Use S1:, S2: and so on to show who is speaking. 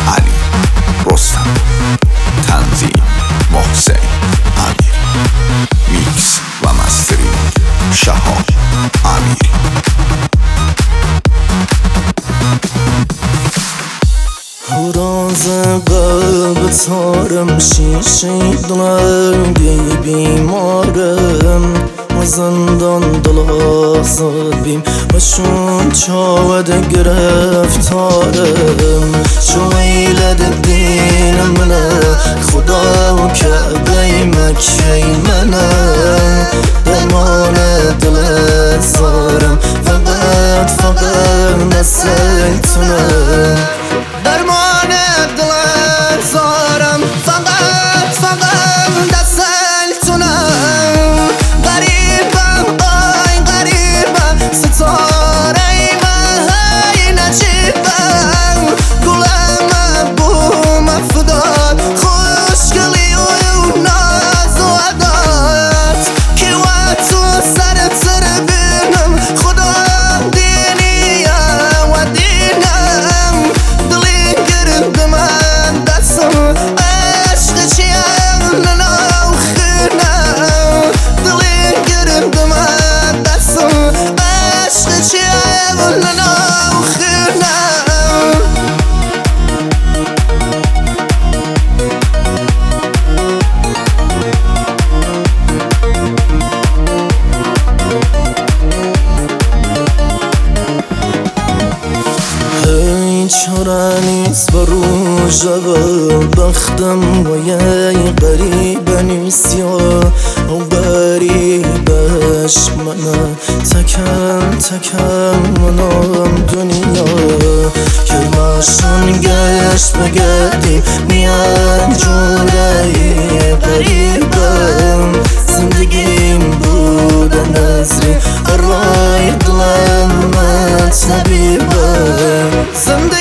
S1: علی رستم، تنظیم محسن امیر، میکس و مسترینگ شهاب امیری.
S2: راز قلب تارم شیشه دلنگی بیمارم و زندان دل آزادیم و شون چاود گرفتارم. چو ویلد دین منه خدا و کعبه مکه منه، درمان دل زارم فقط نسل تونه. درمان دل زارم فقط دستل تونه. غریبم آی غریبم ستاره من های نجیبم. گلم بوم افداد خوشگلی و ناز و عدات که تو سر تر بینم خدا دینیه و دینم. دلی گرد من دستم عشق چیم ننو خینم. دلی گرد من دستم عشق چیم ننو خینم. چرا نیست برو جغل بختم و یه غریب نیست یا غریبش منه. تکم منم دنیا که ماشون گشت بگردیم میان جوره غریبم. زندگیم بوده نظری ارای دلم من طبیبم. زندگی